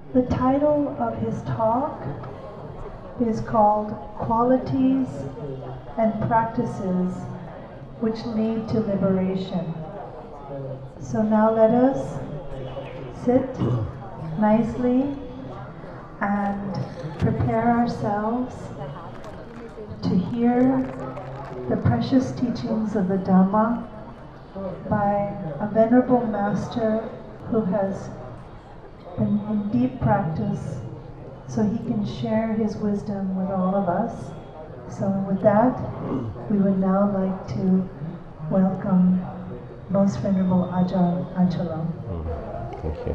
The title of his talk is called Qualities and Practices Which Lead to Liberation. So now let us sit nicely and prepare ourselves to hear the precious teachings of the Dhamma by a venerable master who has been in deep practice, so he can share his wisdom with all of us. So with that, we would now like to welcome Most Venerable Ajahn Anchala. Thank you.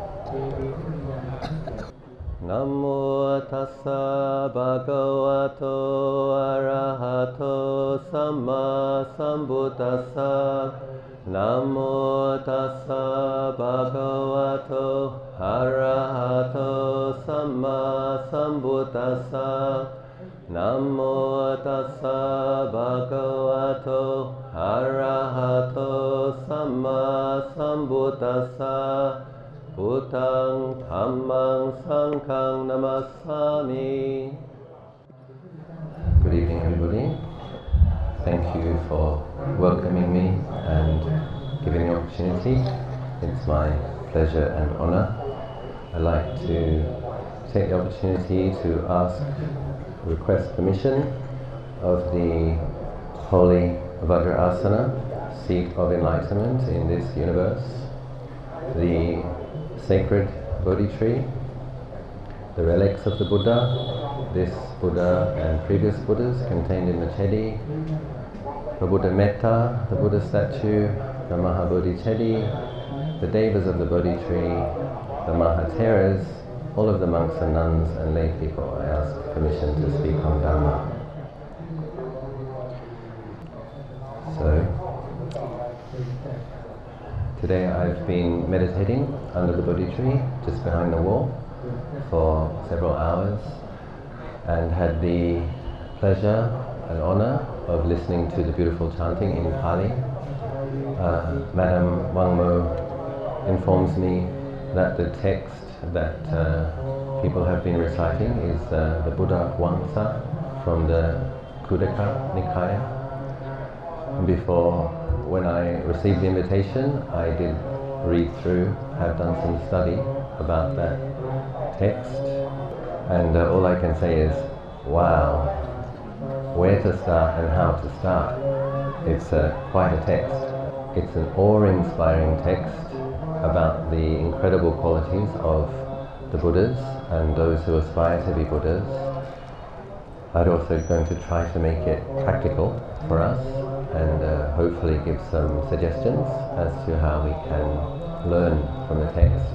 Namo tassa bhagavato arahato samma sambuddhassa. Namo tassa bhagavato arahato samma sambuddhassa. Namo tassa bhagavato arahato samma sambuddhassa. Buddhang Dhammang Sanghang Namassami. Good evening, everybody. Thank you for welcoming me and giving the opportunity. It's my pleasure and honor. I'd like to take the opportunity to request permission of the holy Vajrasana, seat of enlightenment in this universe, the sacred Bodhi tree, the relics of the Buddha, this Buddha and previous Buddhas contained in the Chedi, the Buddha Metta, the Buddha statue, the Mahabodhi Chedi, the Devas of the Bodhi tree, the Mahatheras, all of the monks and nuns and lay people. I ask permission to speak on Dhamma. So, today I've been meditating under the Bodhi tree, just behind the wall, for several hours, and had the pleasure and honor of listening to the beautiful chanting in Pali. Madam Wangmo informs me that the text that people have been reciting is the Buddha Wangsa from the Khuddaka Nikaya. Before, when I received the invitation, I did read through, have done some study about that text, and all I can say is, wow, where to start and how to start. It's quite a text. It's an awe-inspiring text about the incredible qualities of the Buddhas and those who aspire to be Buddhas. I'm also going to try to make it practical for us and hopefully give some suggestions as to how we can learn from the text.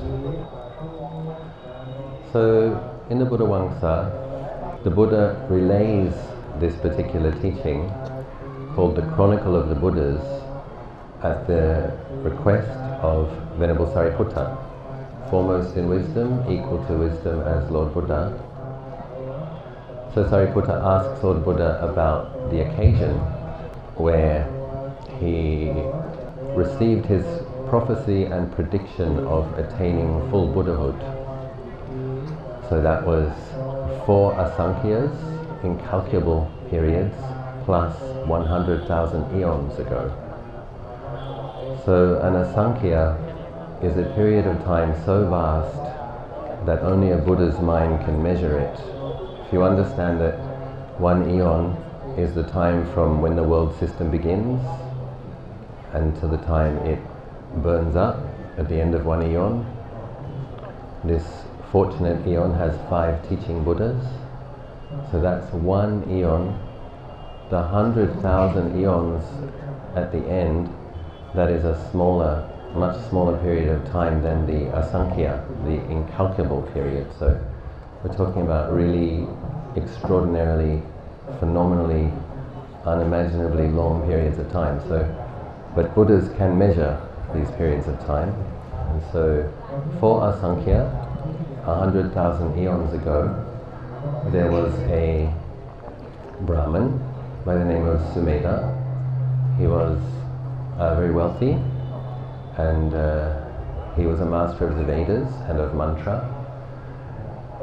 So, in the Buddha Wangsa, the Buddha relays this particular teaching called the Chronicle of the Buddhas at the request of Venerable Sariputta, foremost in wisdom, equal to wisdom as Lord Buddha. So Sariputta asks Lord Buddha about the occasion where he received his prophecy and prediction of attaining full Buddhahood. So that was 4 Asankhya's, incalculable periods, plus 100,000 eons ago. So an Asankhya is a period of time so vast that only a Buddha's mind can measure it. If you understand that 1 eon is the time from when the world system begins until the time it burns up at the end of 1 eon, this fortunate eon has 5 teaching Buddhas. So that's 1 eon. The 100,000 eons at the end, that is a much smaller period of time than the Asankhya, the incalculable period. So we're talking about really extraordinarily, phenomenally, unimaginably long periods of time. So, but Buddhas can measure these periods of time. And so for Asankhya, 100,000 eons ago, there was a Brahmin by the name of Sumedha. He was very wealthy, and he was a master of the Vedas and of mantra.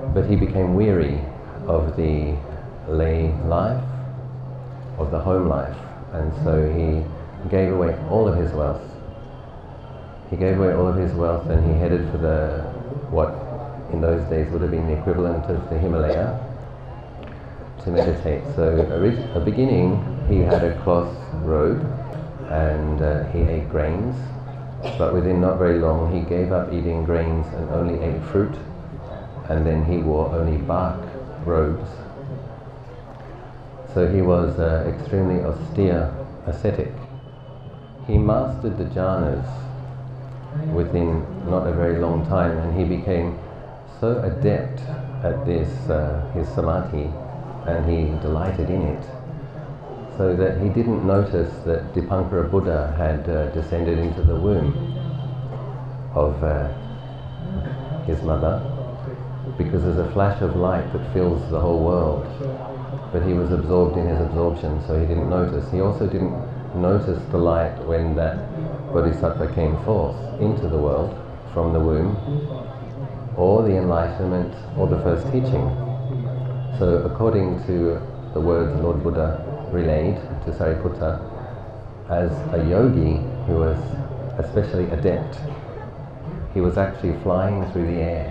But he became weary of the lay life, of the home life, and so he gave away all of his wealth. He gave away all of his wealth and he headed for what in those days would have been the equivalent of the Himalaya to meditate. So at the beginning he had a cloth robe and he ate grains, but within not very long he gave up eating grains and only ate fruit, and then he wore only bark robes. So he was extremely austere ascetic. He mastered the jhanas within not a very long time, and he became so adept at this, his samadhi, and he delighted in it, so that he didn't notice that Dipankara Buddha had descended into the womb of his mother, because there's a flash of light that fills the whole world, but he was absorbed in his absorption, so he didn't notice. He also didn't notice the light when that Bodhisattva came forth into the world from the womb, or the enlightenment, or the first teaching. So according to the words Lord Buddha relayed to Sariputta, as a yogi who was especially adept, he was actually flying through the air,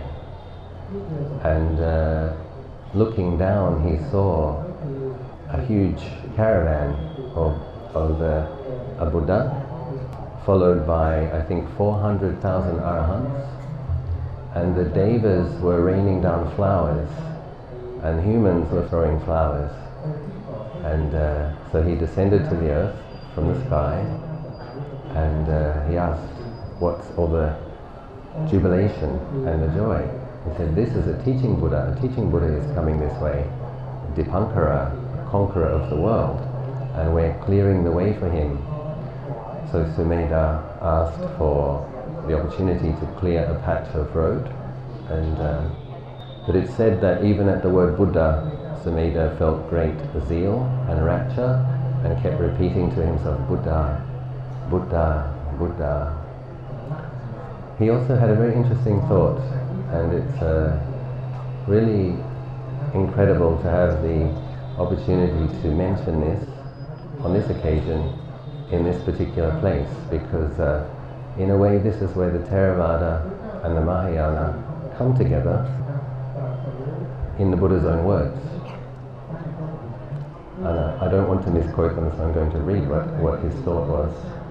and looking down he saw a huge caravan of a Buddha, followed by I think 400,000 arahants, and the devas were raining down flowers and humans were throwing flowers, and so he descended to the earth from the sky, and he asked, what's all the jubilation and the joy? He said, this is a teaching Buddha. A teaching Buddha is coming this way, Dipankara, conqueror of the world, and we're clearing the way for him. So Sumedha asked for the opportunity to clear a patch of road, and but it's said that even at the word Buddha, Sumedha felt great zeal and rapture and kept repeating to himself, Buddha, Buddha, Buddha. He also had a very interesting thought, and it's really incredible to have the opportunity to mention this on this occasion in this particular place, because in a way this is where the Theravada and the Mahayana come together in the Buddha's own words. And I don't want to misquote them, so I'm going to read what his thought was.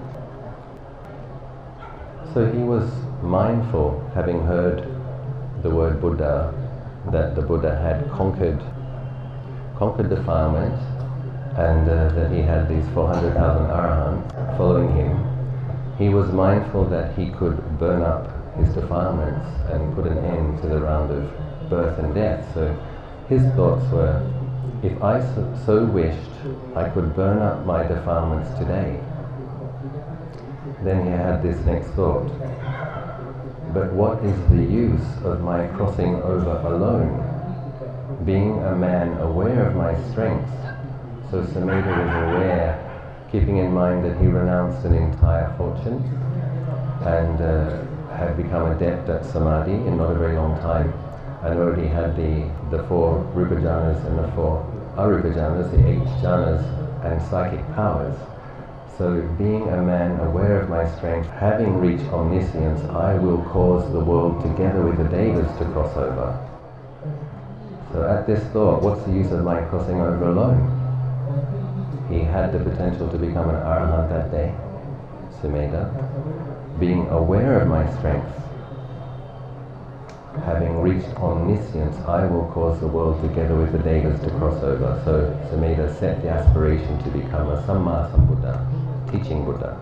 So he was mindful, having heard the word Buddha, that the Buddha had conquered defilement, and that he had these 400,000 arahants following him. He was mindful that he could burn up his defilements and put an end to the round of birth and death. So his thoughts were, if I so wished, I could burn up my defilements today. Then he had this next thought, but what is the use of my crossing over alone, being a man aware of my strengths? So Sumedha was aware, keeping in mind that he renounced an entire fortune and had become adept at samadhi in not a very long time, and already had the 4 rupa jhanas and the 4 arupa jhanas, the 8 jhanas and psychic powers. So being a man aware of my strength, having reached omniscience, I will cause the world together with the devas to cross over. So at this thought, what's the use of my crossing over alone? He had the potential to become an arahant that day, Sumedha, being aware of my strength. Having reached omniscience, I will cause the world together with the devas to cross over. So Sumedha set the aspiration to become a Samma Sambuddha, teaching Buddha.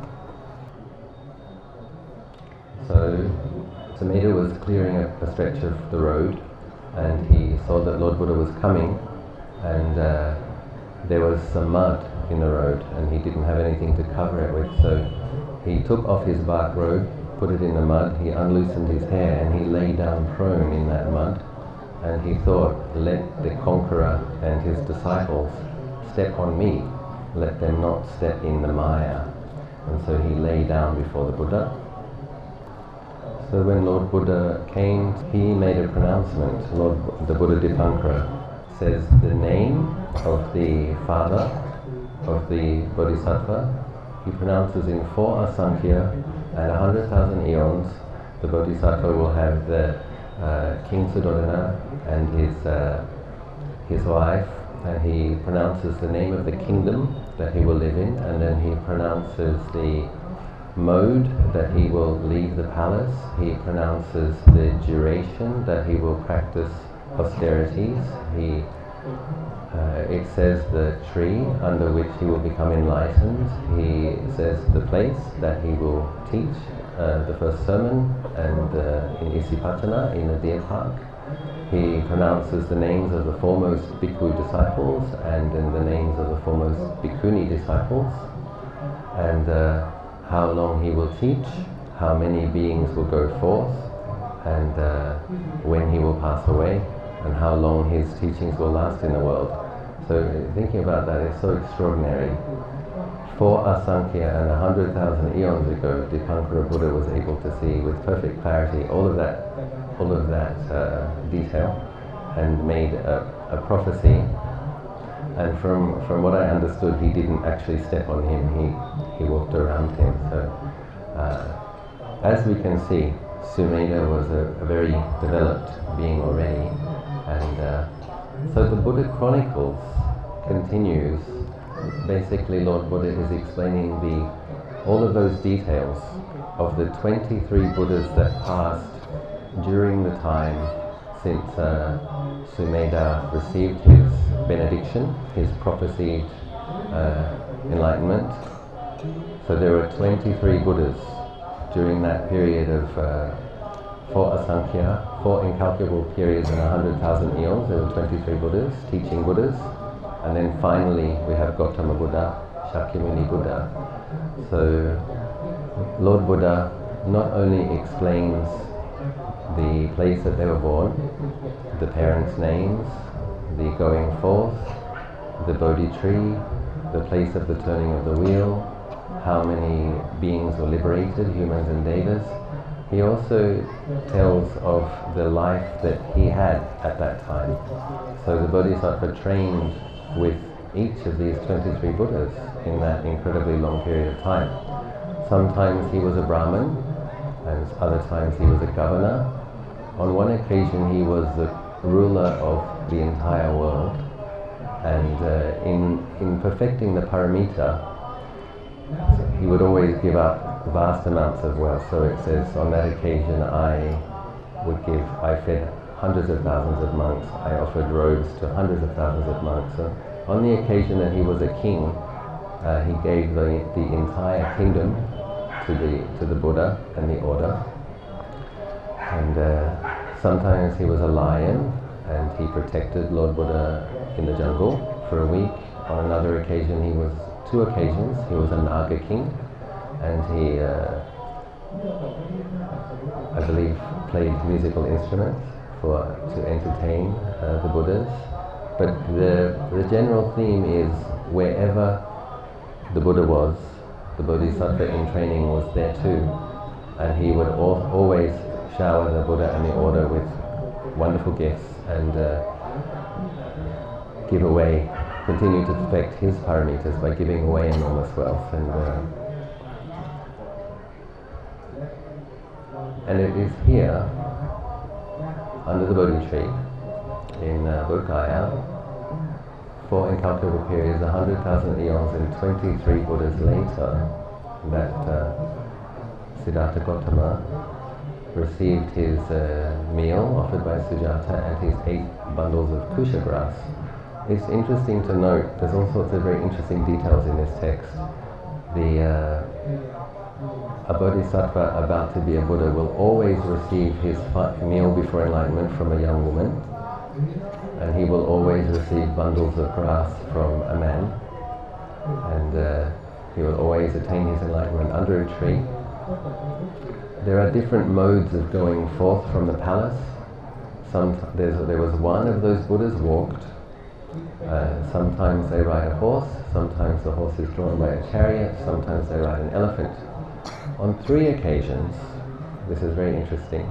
So Sumedha was clearing a stretch of the road, and he saw that Lord Buddha was coming, and there was some mud in the road, and he didn't have anything to cover it with. So he took off his bark robe, put it in the mud, he unloosened his hair, and he lay down prone in that mud, and he thought, let the conqueror and his disciples step on me, let them not step in the Maya. And so he lay down before the Buddha. So when Lord Buddha came, he made a pronouncement. The Buddha Dipankara says the name of the father of the Bodhisattva. He pronounces in 4 asankhya and 100,000 eons. The Bodhisattva will have the King Suddhodana and his wife, and he pronounces the name of the kingdom that he will live in, and then he pronounces the mode that he will leave the palace. He pronounces the duration that he will practice austerities. It says the tree under which he will become enlightened. He says the place that he will teach the first sermon, and in Isipatana, in the deer park. He pronounces the names of the foremost bhikkhu disciples and then the names of the foremost bhikkhuni disciples, and how long he will teach, how many beings will go forth, and when he will pass away, and how long his teachings will last in the world. So thinking about that is so extraordinary. 4 asankhya and 100,000 eons ago, Dipankara Buddha was able to see with perfect clarity all of that detail, and made a prophecy. And from what I understood, he didn't actually step on him, he walked around him. So as we can see, Sumedha was a very developed being already, and so the Buddha Chronicles continues. Basically, Lord Buddha is explaining all of those details of the 23 Buddhas that passed during the time since Sumedha received his benediction, his prophesied enlightenment. So there were 23 Buddhas during that period of 4 asankhya, 4 incalculable periods and 100,000 eons. There were 23 Buddhas, teaching Buddhas. And then finally we have Gautama Buddha, Shakyamuni Buddha. So Lord Buddha not only explains the place that they were born, the parents' names, the going forth, the Bodhi tree, the place of the turning of the wheel, how many beings were liberated, humans and devas. He also tells of the life that he had at that time. So the Bodhisattva trained with each of these 23 Buddhas in that incredibly long period of time. Sometimes he was a Brahmin, and other times he was a governor. On one occasion he was the ruler of the entire world, and in perfecting the paramita, he would always give up vast amounts of wealth. So it says, on that occasion I fed hundreds of thousands of monks, I offered robes to hundreds of thousands of monks. So on the occasion that he was a king, he gave the entire kingdom to the Buddha and the order. And sometimes he was a lion, and he protected Lord Buddha in the jungle for a week. On another occasion, 2 occasions, he was a Naga king, and he, I believe, played musical instruments to entertain the Buddhas. But the general theme is wherever the Buddha was, the Bodhisattva in training was there too, and he would always shower the Buddha and the order with wonderful gifts, and continue to perfect his paramitas by giving away enormous wealth. And it is here, under the Bodhi tree, in Bodh Gaya, 4 incalculable periods, 100,000 eons, and 23 Buddhas later, that Siddhartha Gautama received his meal offered by Sujata and his 8 bundles of kusha grass. It's interesting to note, there's all sorts of very interesting details in this text. A bodhisattva about to be a Buddha will always receive his meal before enlightenment from a young woman, and he will always receive bundles of grass from a man, and he will always attain his enlightenment under a tree. There are different modes of going forth from the palace. There was one of those Buddhas walked. Sometimes they ride a horse, sometimes the horse is drawn by a chariot, sometimes they ride an elephant. On 3 occasions, this is very interesting.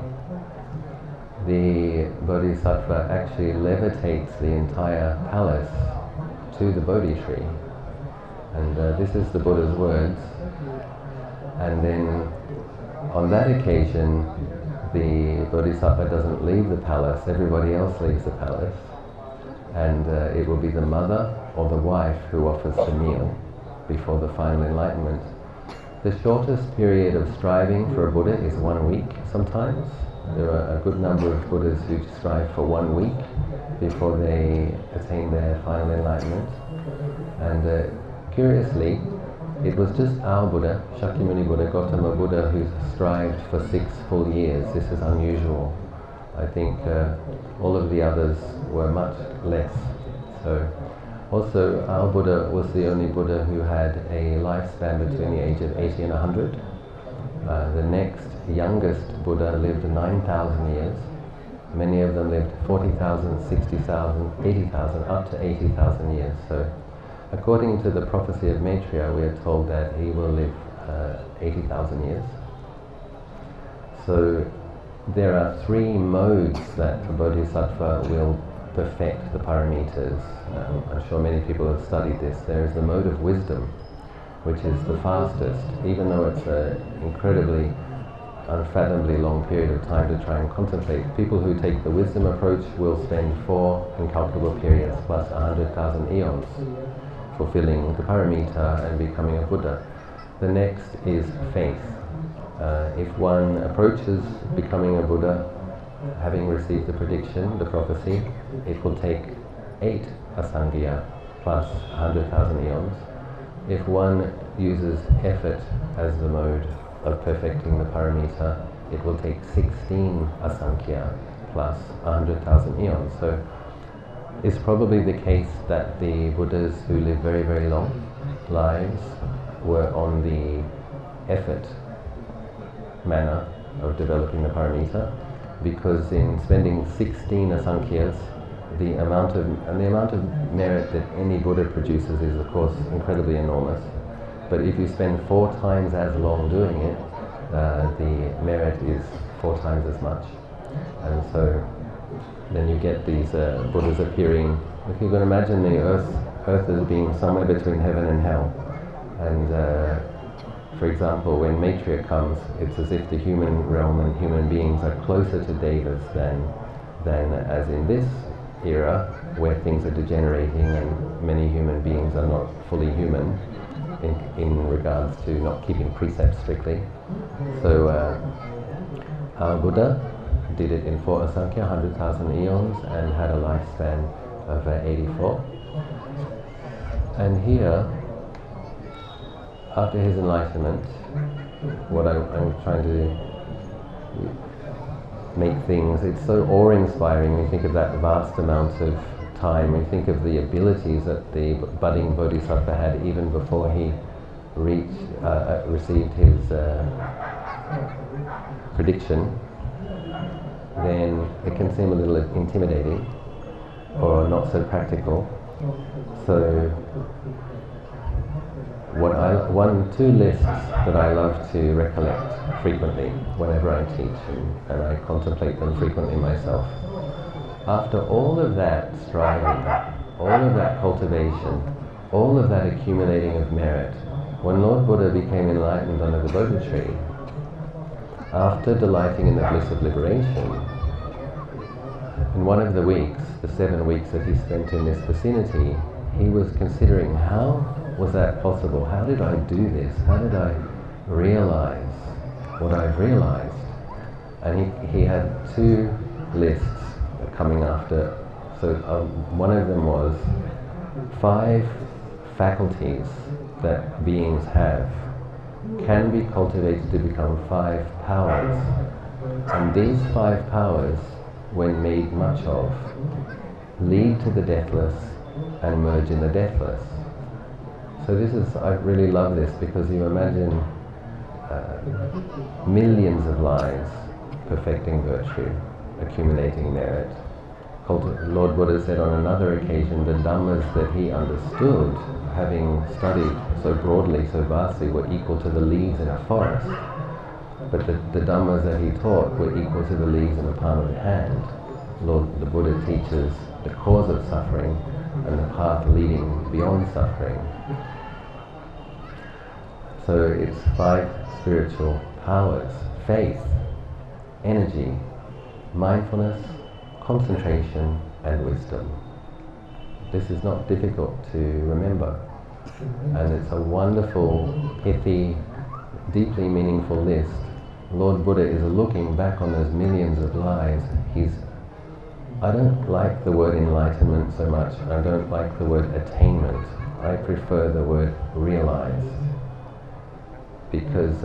The Bodhisattva actually levitates the entire palace to the Bodhi tree. And this is the Buddha's words. And then on that occasion, the Bodhisattva doesn't leave the palace, everybody else leaves the palace. And it will be the mother or the wife who offers the meal before the final enlightenment. The shortest period of striving for a Buddha is 1 week sometimes. There are a good number of Buddhas who strive for 1 week before they attain their final enlightenment. And curiously, it was just our Buddha, Shakyamuni Buddha, Gautama Buddha, who strived for 6 full years. This is unusual. I think all of the others were much less. So, also our Buddha was the only Buddha who had a lifespan between the age of 80 and 100. The next youngest Buddha lived 9,000 years. Many of them lived 40,000, 60,000, 80,000, up to 80,000 years. So, according to the prophecy of Maitreya, we are told that he will live 80,000 years. So, there are 3 modes that the Bodhisattva will perfect the paramitas. I'm sure many people have studied this. There is the mode of wisdom, which is the fastest, even though it's an incredibly, unfathomably long period of time to try and contemplate. People who take the wisdom approach will spend 4 incalculable periods plus 100,000 eons fulfilling the paramita and becoming a Buddha. The next is faith. If one approaches becoming a Buddha, having received the prediction, the prophecy, it will take 8 asankhya plus 100,000 eons. If one uses effort as the mode of perfecting the paramita, it will take 16 asankhya plus 100,000 eons. So it's probably the case that the Buddhas who live very, very long lives were on the effort manner of developing the paramita, because in spending 16 asankhyas, the amount of merit that any Buddha produces is of course incredibly enormous. But if you spend 4 times as long doing it, the merit is 4 times as much. And so then you get these Buddhas appearing. If you can imagine the earth as being somewhere between heaven and hell. And for example, when Maitreya comes, it's as if the human realm and human beings are closer to Devas than as in this era, where things are degenerating and many human beings are not fully human in regards to not keeping precepts strictly. So our Buddha did it in 4 asankhya, 100,000 eons, and had a lifespan of 84. And here, after his enlightenment, what I'm trying to make things, it's so awe-inspiring when you think of that vast amount of time, when you think of the abilities that the budding Bodhisattva had even before he received his prediction, then it can seem a little intimidating or not so practical. So two lists that I love to recollect frequently whenever I teach, and I contemplate them frequently myself. After all of that striving, all of that cultivation, all of that accumulating of merit, when Lord Buddha became enlightened under the Bodhi tree, after delighting in the bliss of liberation, in one of the weeks, the 7 weeks that he spent in this vicinity, he was considering, how was that possible? How did I do this? How did I realize what I've realized? And he had 2 lists coming after. So one of them was 5 faculties that beings have can be cultivated to become 5 powers. And these 5 powers, when made much of, lead to the deathless and merge in the deathless. So this is, I really love this, because you imagine millions of lives perfecting virtue, accumulating merit. Lord Buddha said on another occasion, the Dhammas that he understood, having studied so broadly, so vastly, were equal to the leaves in a forest. but the Dhammas that he taught were equal to the leaves in the palm of the hand. The Buddha teaches the cause of suffering and the path leading beyond suffering. So it's 5 spiritual powers: faith, energy, mindfulness, concentration, and wisdom. This is not difficult to remember, and it's a wonderful, pithy, deeply meaningful list. Lord Buddha is looking back on those millions of lives. I don't like the word enlightenment so much. I don't like the word attainment. I prefer the word realize, because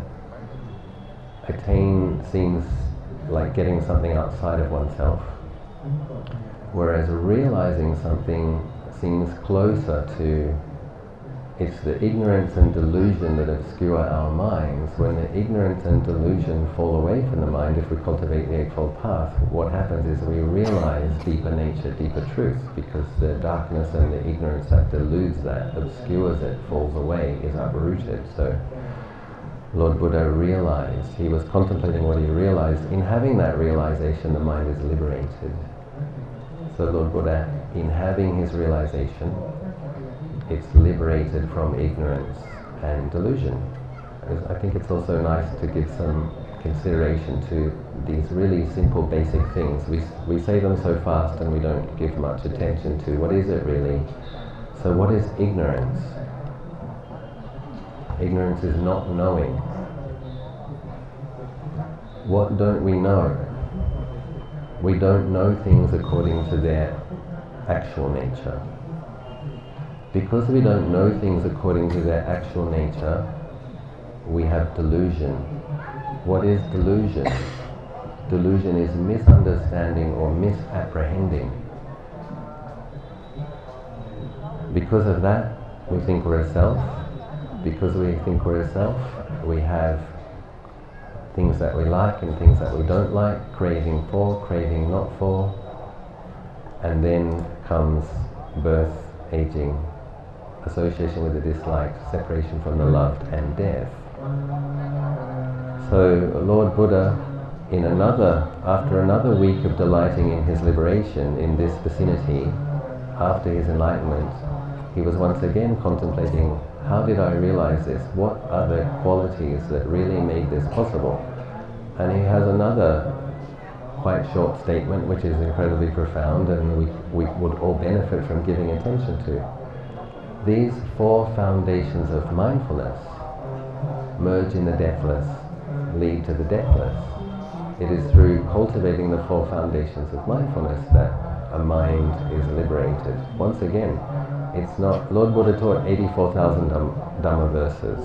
attain seems like getting something outside of oneself, whereas realizing something seems closer to, it's the ignorance and delusion that obscure our minds. When the ignorance and delusion fall away from the mind, if we cultivate the Eightfold Path, what happens is we realize deeper nature, deeper truth, because the darkness and the ignorance that deludes that, obscures it, falls away, is uprooted. So Lord Buddha realized, he was contemplating what he realized. In having that realization, the mind is liberated. So Lord Buddha, in having his realization, it's liberated from ignorance and delusion. I think it's also nice to give some consideration to these really simple basic things. We say them so fast and we don't give much attention to what is it really. So what is ignorance? Ignorance is not knowing. What don't we know? We don't know things according to their actual nature. Because we don't know things according to their actual nature, we have delusion. What is delusion? Delusion is misunderstanding or misapprehending. Because of that, we think we're a self. Because we think we're a self, we have things that we like and things that we don't like, craving for, craving not for, and then comes birth, aging, association with the disliked, separation from the loved, and death. So Lord Buddha, after another week of delighting in his liberation in this vicinity, after his enlightenment, he was once again contemplating, how did I realize this? What are the qualities that really made this possible? And he has another quite short statement which is incredibly profound, and we would all benefit from giving attention to. These 4 foundations of mindfulness merge in the deathless, lead to the deathless. It is through cultivating the 4 foundations of mindfulness that a mind is liberated. Once again, it's not, Lord Buddha taught 84,000 Dhamma verses.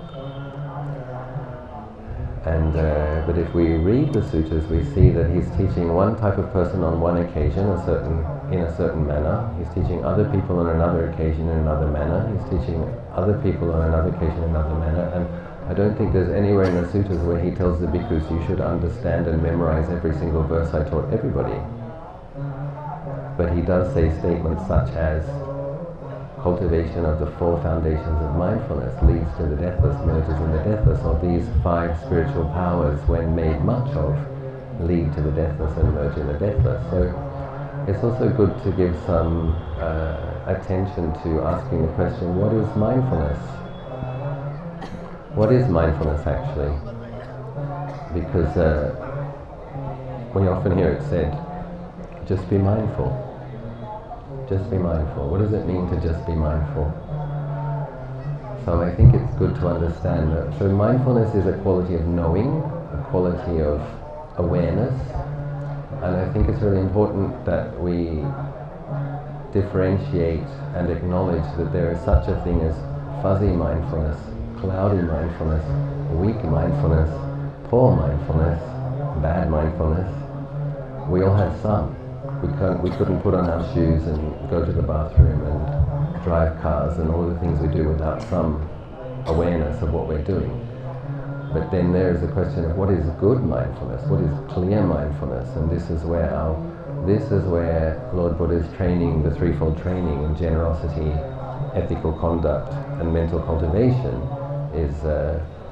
And but if we read the sutras, we see that he's teaching one type of person on one occasion, in a certain manner. He's teaching other people on another occasion in another manner. He's teaching other people on another occasion in another manner. And I don't think there's anywhere in the sutras where he tells the bhikkhus, you should understand and memorize every single verse I taught everybody. But he does say statements such as, cultivation of the 4 foundations of mindfulness leads to the deathless, merges in the deathless, or these 5 spiritual powers, when made much of, lead to the deathless and merge in the deathless. So it's also good to give some attention to asking the question, what is mindfulness? What is mindfulness actually? Because we often hear it said, just be mindful. Just be mindful. What does it mean to just be mindful? So I think it's good to understand that. So mindfulness is a quality of knowing, a quality of awareness, and I think it's really important that we differentiate and acknowledge that there is such a thing as fuzzy mindfulness, cloudy mindfulness, weak mindfulness, poor mindfulness, bad mindfulness. We all have some. We couldn't put on our shoes and go to the bathroom and drive cars and all the things we do without some awareness of what we're doing. But then there is the question of what is good mindfulness, what is clear mindfulness, and this is where Lord Buddha's training, the threefold training in generosity, ethical conduct, and mental cultivation is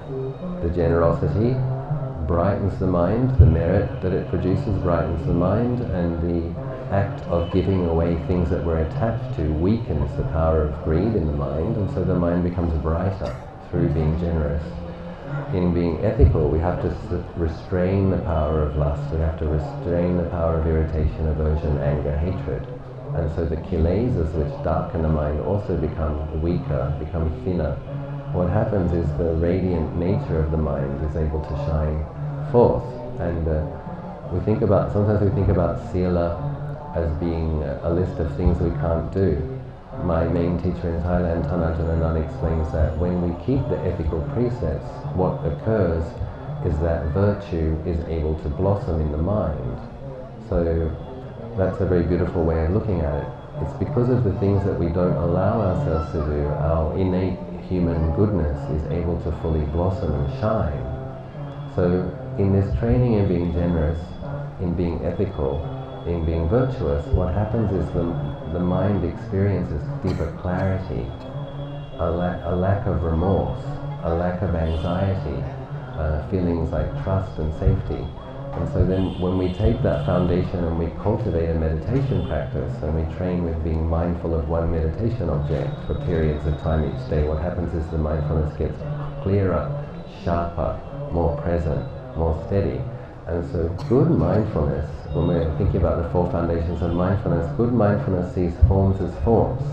The generosity brightens the mind, the merit that it produces brightens the mind, and the act of giving away things that we're attached to weakens the power of greed in the mind, and so the mind becomes brighter through being generous. In being ethical, we have to restrain the power of lust, we have to restrain the power of irritation, aversion, anger, hatred. And so the kilesas which darken the mind also become weaker, become thinner. What happens is the radiant nature of the mind is able to shine forth. And sometimes we think about sila as being a list of things we can't do. My main teacher in Thailand, Thanajan Anand, explains that when we keep the ethical precepts, what occurs is that virtue is able to blossom in the mind. So that's a very beautiful way of looking at it. It's because of the things that we don't allow ourselves to do, our innate human goodness is able to fully blossom and shine. So in this training in being generous, in being ethical, in being virtuous, what happens is the mind experiences deeper clarity, a lack of remorse, a lack of anxiety, feelings like trust and safety. And so then when we take that foundation and we cultivate a meditation practice and we train with being mindful of one meditation object for periods of time each day, what happens is the mindfulness gets clearer, sharper, more present, more steady. And so good mindfulness, when we're thinking about the four foundations of mindfulness, good mindfulness sees forms as forms.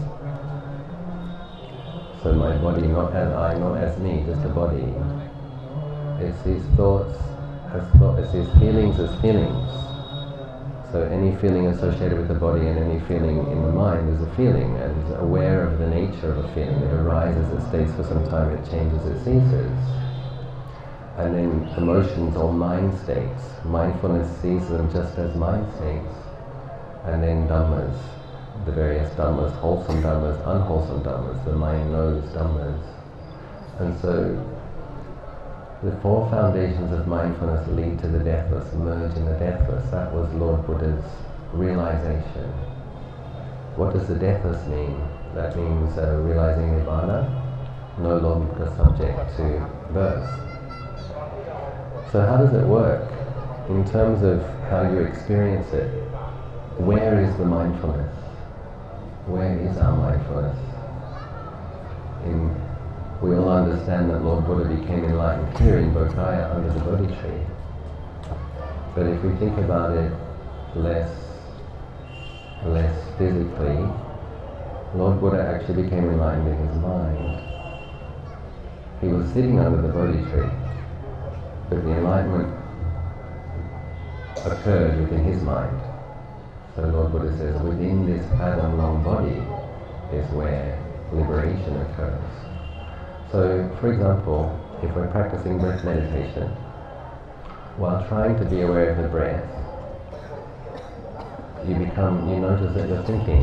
So my body not as I, not as me, just a body. It sees thoughts as thoughts, it sees feelings as feelings. So any feeling associated with the body and any feeling in the mind is a feeling, and is aware of the nature of a feeling. It arises, it stays for some time, it changes, it ceases. And then emotions or mind states, mindfulness sees them just as mind states. And then dhammas, the various dhammas, wholesome dhammas, unwholesome dhammas, the mind knows dhammas. And so the four foundations of mindfulness lead to the deathless, merge in the deathless. That was Lord Buddha's realization. What does the deathless mean? That means realizing nirvana, no longer subject to birth. So how does it work? In terms of how you experience it, where is the mindfulness? Where is our mindfulness? We all understand that Lord Buddha became enlightened here in Bodhgaya under the Bodhi tree. But if we think about it less physically, Lord Buddha actually became enlightened in his mind. He was sitting under the Bodhi tree, but the enlightenment occurred within his mind. So Lord Buddha says, within this fathom long body is where liberation occurs. So, for example, if we're practicing breath meditation, while trying to be aware of the breath, you notice that you're thinking.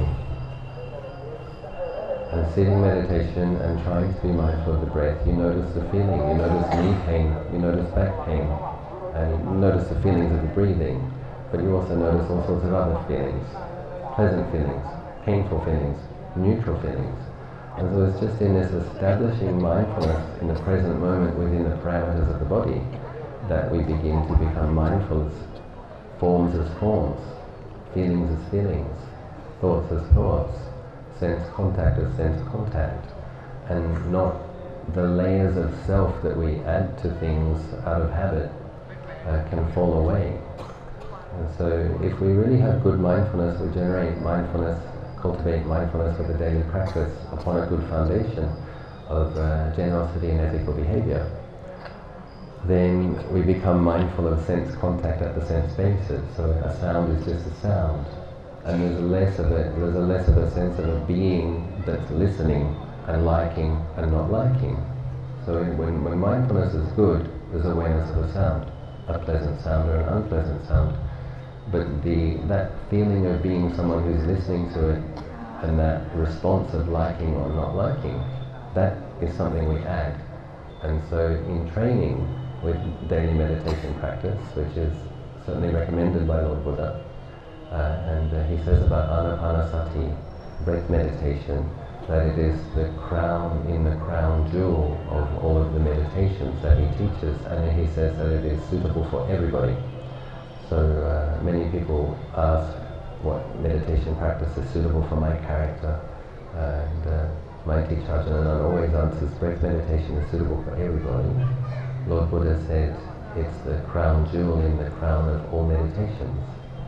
And sitting meditation and trying to be mindful of the breath, you notice the feeling, you notice knee pain, you notice back pain, and you notice the feelings of the breathing, but you also notice all sorts of other feelings, pleasant feelings, painful feelings, neutral feelings. And so it's just in this establishing mindfulness in the present moment within the parameters of the body that we begin to become mindful as forms as forms, feelings as feelings, thoughts as thoughts, sense contact as sense contact, and not the layers of self that we add to things out of habit can fall away. And so if we really have good mindfulness, we generate mindfulness, cultivate mindfulness with a daily practice upon a good foundation of generosity and ethical behavior, then we become mindful of sense contact at the sense basis. So a sound is just a sound, and there's a less of a sense of a being that's listening and liking and not liking. So when mindfulness is good, there's awareness of a sound, a pleasant sound or an unpleasant sound. But that feeling of being someone who's listening to it and that response of liking or not liking, that is something we add. And so in training with daily meditation practice, which is certainly recommended by Lord Buddha, and he says about anapanasati, breath meditation, that it is the crown in the crown jewel of all of the meditations that he teaches, and he says that it is suitable for everybody. So many people ask what meditation practice is suitable for my character, and my teacher Ajahn always answers breath meditation is suitable for everybody. Lord Buddha said it's the crown jewel in the crown of all meditations.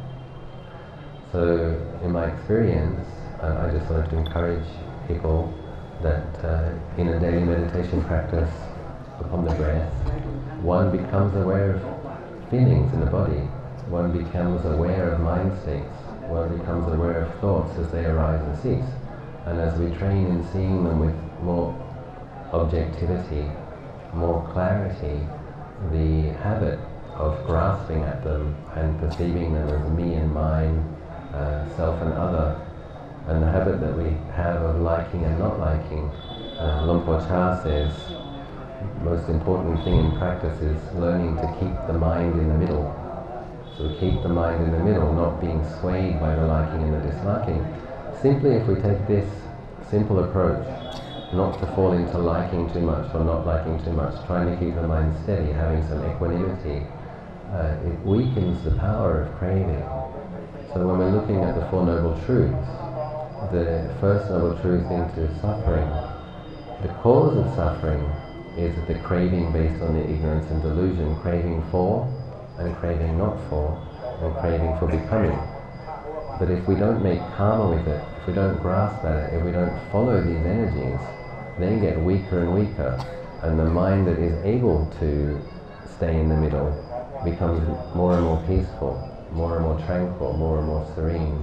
So in my experience, I just wanted to encourage people that in a daily meditation practice upon the breath, one becomes aware of feelings in the body, one becomes aware of mind states, one becomes aware of thoughts as they arise and cease. And as we train in seeing them with more objectivity, more clarity, the habit of grasping at them and perceiving them as me and mine, self and other, and the habit that we have of liking and not liking, Luang Por Chah says, most important thing in practice is learning to keep the mind in the middle. So keep the mind in the middle, not being swayed by the liking and the disliking. Simply if we take this simple approach, not to fall into liking too much or not liking too much, trying to keep the mind steady, having some equanimity, it weakens the power of craving. So when we're looking at the Four Noble Truths, the first Noble Truth into suffering, the cause of suffering is the craving based on the ignorance and delusion, craving for and craving not for, and craving for becoming. But if we don't make karma with it, if we don't grasp at it, if we don't follow these energies, they get weaker and weaker, and the mind that is able to stay in the middle becomes more and more peaceful, more and more tranquil, more and more serene.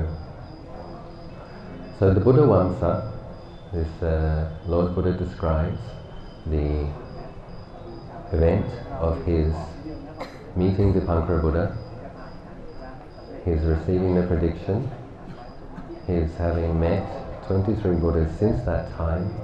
So the Buddha Vamsa, this Lord Buddha describes the event of his meeting Dipankara Buddha, his receiving the prediction, his having met 23 Buddhas since that time,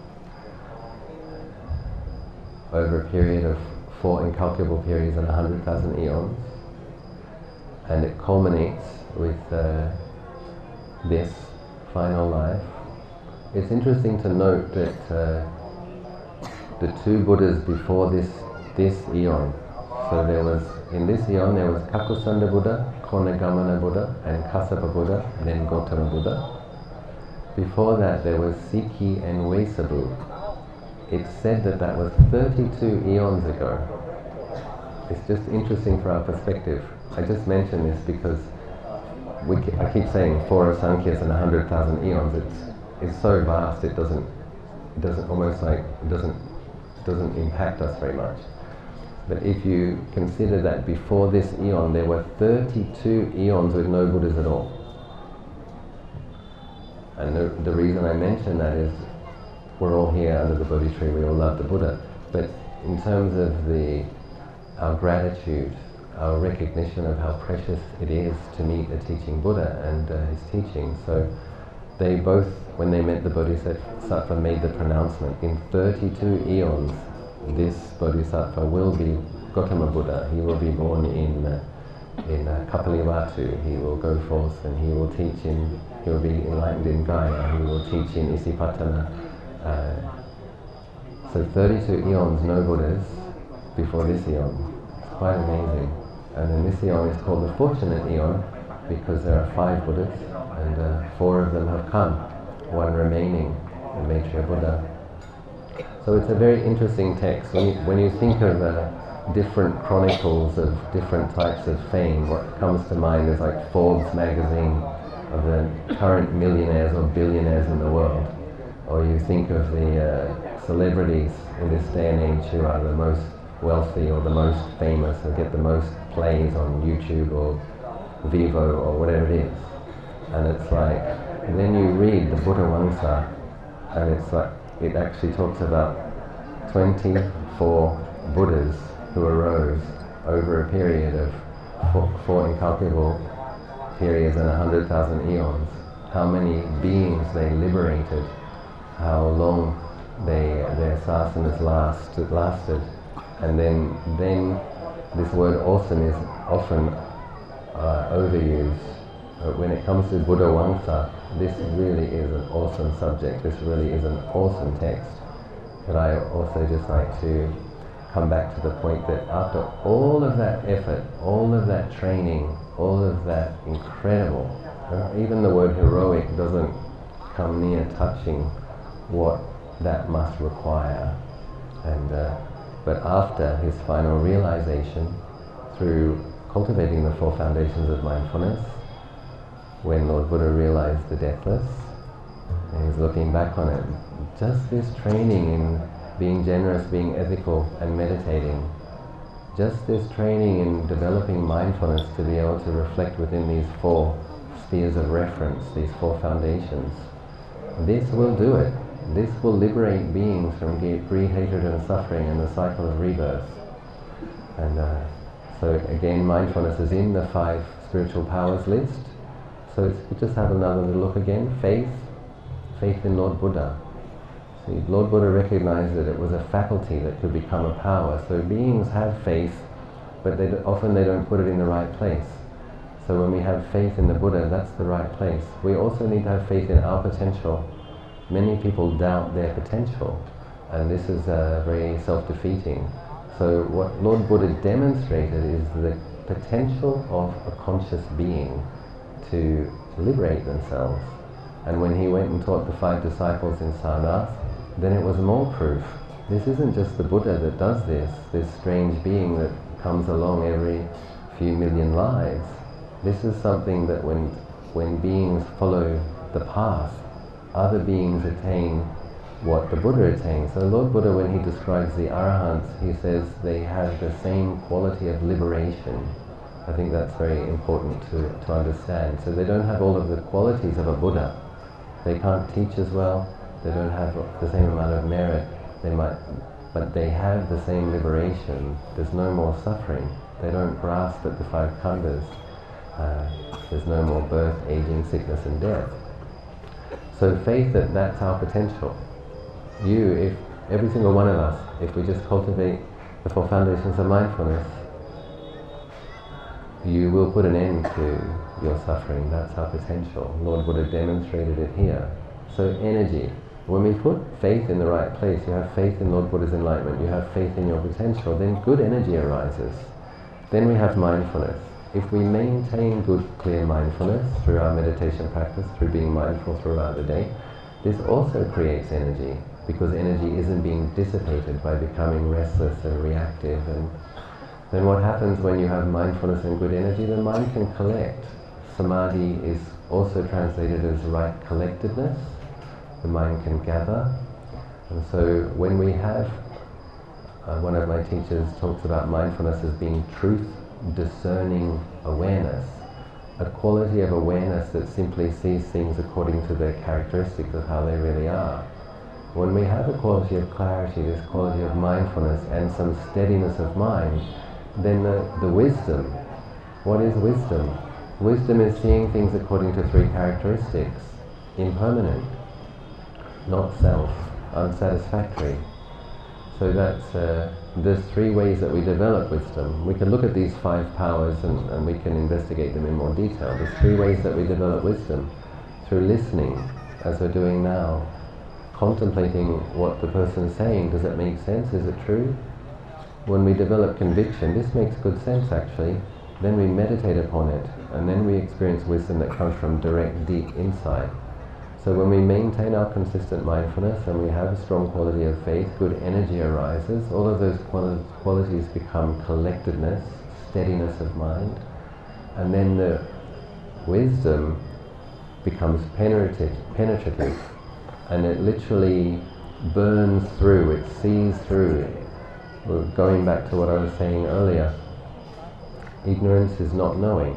over a period of 4 incalculable periods and 100,000 eons, and it culminates with this final life. It's interesting to note that the 2 Buddhas before this eon, so there was, in this eon there was Kakusanda Buddha, Konagamana Buddha, and Kassapa Buddha, and then Gautama Buddha. Before that there was Sikhi and Wesabu. It's said that that was 32 eons ago. It's just interesting for our perspective. I just mention this because I keep saying 4 Asankhya's and 100,000 eons. It's so vast. It doesn't impact us very much. But if you consider that before this eon there were 32 eons with no Buddhas at all. And the reason I mention that is we're all here under the Bodhi tree, we all love the Buddha. But in terms of our gratitude, our recognition of how precious it is to meet a teaching Buddha and his teaching. So they both, when they met the Bodhisattva, made the pronouncement, in 32 eons this Bodhisattva will be Gautama Buddha. He will be born in Kapilavatthu. He will go forth and he will teach he will be enlightened in Gaya. He will teach in Isipatana. So 32 eons, no Buddhas before this eon. It's quite amazing. And then this eon is called the fortunate eon because there are 5 Buddhas and 4 of them have come, 1 remaining, the Maitreya Buddha. So it's a very interesting text. When you think of different chronicles of different types of fame, what comes to mind is like Forbes magazine of the current millionaires or billionaires in the world. Or you think of the celebrities in this day and age who are the most wealthy or the most famous or get the most plays on YouTube or Vivo or whatever it is. And it's like, and then you read the Buddha Vamsa and it's like, it actually talks about 24 Buddhas who arose over a period of 4 incalculable periods and 100,000 eons. How many beings they liberated, how long their sasanas lasted. And then this word awesome is often overused. when it comes to Buddha Wangsa, this really is an awesome subject. This really is an awesome text. But I also just like to come back to the point that after all of that effort, all of that training, all of that incredible, even the word heroic doesn't come near touching what that must require. And but after his final realization, through cultivating the 4 foundations of mindfulness, when Lord Buddha realized the deathless, and he was looking back on it, just this training in being generous, being ethical, and meditating, just this training in developing mindfulness to be able to reflect within these 4 spheres of reference, these 4 foundations, this will do it. This will liberate beings from greed, hatred, and suffering and the cycle of rebirth. And so again, mindfulness is in the 5 spiritual powers list. So we just have another little look again. Faith in Lord Buddha. See, Lord Buddha recognized that it was a faculty that could become a power. So beings have faith, but often they don't put it in the right place. So when we have faith in the Buddha, that's the right place. We also need to have faith in our potential. Many people doubt their potential, and this is very self-defeating. So what Lord Buddha demonstrated is the potential of a conscious being to liberate themselves. And when he went and taught the 5 disciples in Sarnath, then it was more proof. This isn't just the Buddha that does this strange being that comes along every few million lives. This is something that when beings follow the path, other beings attain what the Buddha attained. So Lord Buddha, when he describes the Arahants, he says they have the same quality of liberation. I think that's very important to understand. So they don't have all of the qualities of a Buddha. They can't teach as well, they don't have the same amount of merit, but they have the same liberation. There's no more suffering. They don't grasp at the 5 khandhas. There's no more birth, aging, sickness, and death. So faith that's our potential. If every single one of us, if we just cultivate the 4 foundations of mindfulness, you will put an end to your suffering. That's our potential. Lord Buddha demonstrated it here. So energy. When we put faith in the right place, you have faith in Lord Buddha's enlightenment, you have faith in your potential, then good energy arises. Then we have mindfulness. If we maintain good, clear mindfulness through our meditation practice, through being mindful throughout the day, this also creates energy, because energy isn't being dissipated by becoming restless and reactive. And then what happens when you have mindfulness and good energy? The mind can collect. Samadhi is also translated as right collectedness. The mind can gather. And so when we have, one of my teachers talks about mindfulness as being truth discerning awareness, a quality of awareness that simply sees things according to their characteristics of how they really are. When we have a quality of clarity, this quality of mindfulness and some steadiness of mind, then the wisdom. What is wisdom? Wisdom is seeing things according to 3 characteristics: impermanent, not self, unsatisfactory. So there's 3 ways that we develop wisdom. We can look at these 5 powers and we can investigate them in more detail. There's 3 ways that we develop wisdom. Through listening, as we're doing now, contemplating what the person is saying. Does it make sense? Is it true? When we develop conviction, this makes good sense actually, then we meditate upon it, and then we experience wisdom that comes from direct, deep insight. So when we maintain our consistent mindfulness and we have a strong quality of faith, good energy arises. All of those qualities become collectedness, steadiness of mind, and then the wisdom becomes penetrative, and it literally burns through, it sees through. We're going back to what I was saying earlier. Ignorance is not knowing.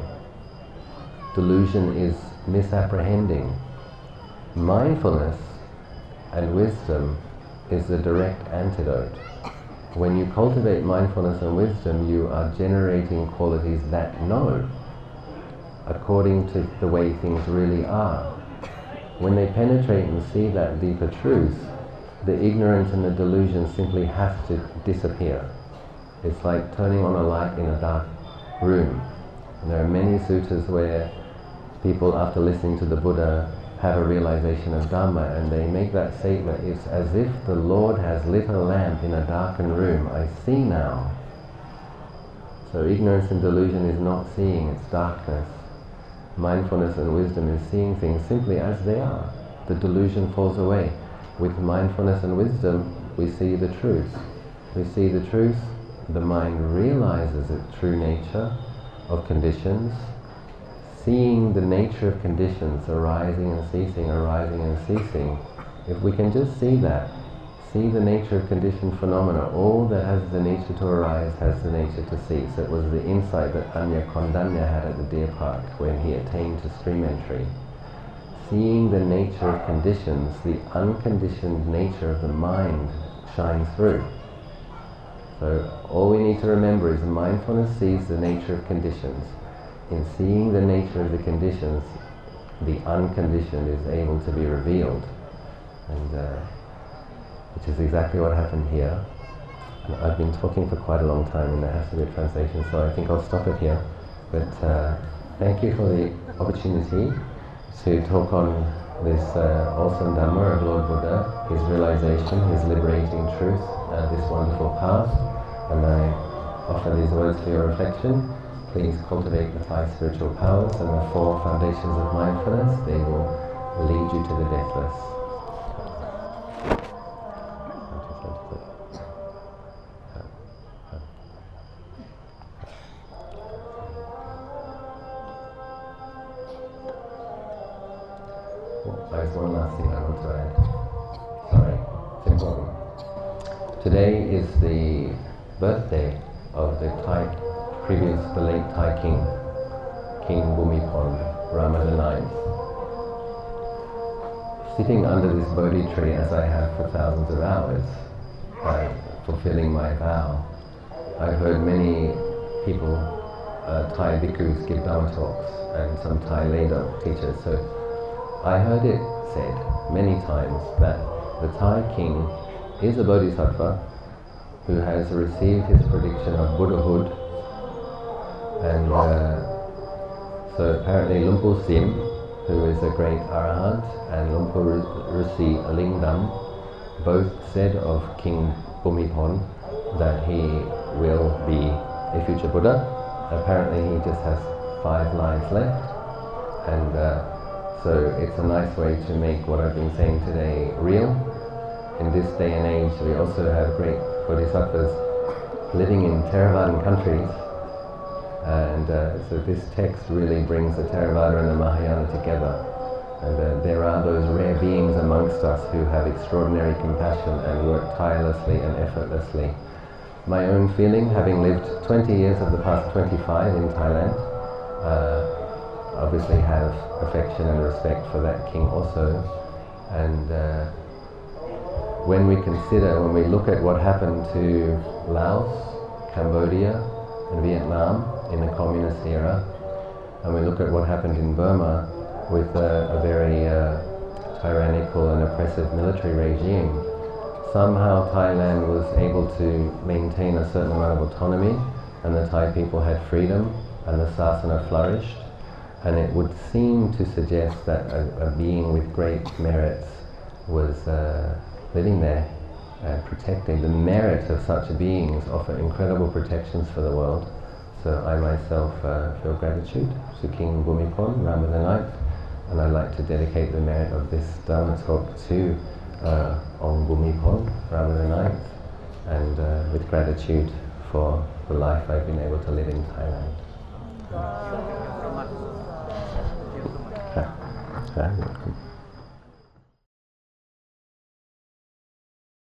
Delusion is misapprehending. Mindfulness and wisdom is the direct antidote. When you cultivate mindfulness and wisdom, you are generating qualities that know according to the way things really are. When they penetrate and see that deeper truth, the ignorance and the delusion simply have to disappear. It's like turning on a light in a dark room. And there are many suttas where people, after listening to the Buddha, have a realization of Dhamma, and they make that statement, it's as if the Lord has lit a lamp in a darkened room. I see now. So ignorance and delusion is not seeing, it's darkness. Mindfulness and wisdom is seeing things simply as they are. The delusion falls away. With mindfulness and wisdom, we see the truth. We see the truth, the mind realizes its true nature of conditions, seeing the nature of conditions arising and ceasing, arising and ceasing. If we can just see that, see the nature of conditioned phenomena, all that has the nature to arise has the nature to cease. It was the insight that Anya Kondanya had at the deer park when he attained to stream entry. Seeing the nature of conditions, the unconditioned nature of the mind shines through. So all we need to remember is mindfulness sees the nature of conditions. In seeing the nature of the conditions, the unconditioned is able to be revealed. And which is exactly what happened here. And I've been talking for quite a long time and there has to be a translation, so I think I'll stop it here. But thank you for the opportunity to talk on this awesome Dhamma of Lord Buddha, his realization, his liberating truth, this wonderful path. And I offer these words for your reflection. Please cultivate the 5 spiritual powers and the 4 foundations of mindfulness. They will lead you to the deathless. There's one last thing I want to add. Sorry, it's important. Today is the birthday of the the late Thai king, King Bhumibol, Rama IX. Sitting under this Bodhi tree as I have for thousands of hours, fulfilling my vow, I've heard many people, Thai bhikkhus, give Dhamma talks, and some Thai lay teachers. So I heard it said many times that the Thai king is a bodhisattva who has received his prediction of Buddhahood, and so apparently Lumpur Sim, who is a great arahant, and Lumpur Rusi Lingdam both said of King Bhumibol that he will be a future Buddha. Apparently he just has 5 lives left, and so it's a nice way to make what I've been saying today real. In this day and age, we also have great bodhisattvas living in Theravadan countries, and so this text really brings the Theravada and the Mahayana together. And there are those rare beings amongst us who have extraordinary compassion and work tirelessly and effortlessly. My own feeling, having lived 20 years of the past 25 in Thailand, obviously have affection and respect for that king also. And when we look at what happened to Laos, Cambodia and Vietnam in the communist era, and we look at what happened in Burma with a very tyrannical and oppressive military regime, somehow Thailand was able to maintain a certain amount of autonomy, and the Thai people had freedom, and the Sasana flourished. And it would seem to suggest that a being with great merits was living there, protecting. The merit of such beings offer incredible protections for the world. So I myself feel gratitude to King Bhumibol, Rama IX, and I'd like to dedicate the merit of this Dhamma talk to Om Bhumibol, Rama IX, and with gratitude for the life I've been able to live in Thailand. You're welcome.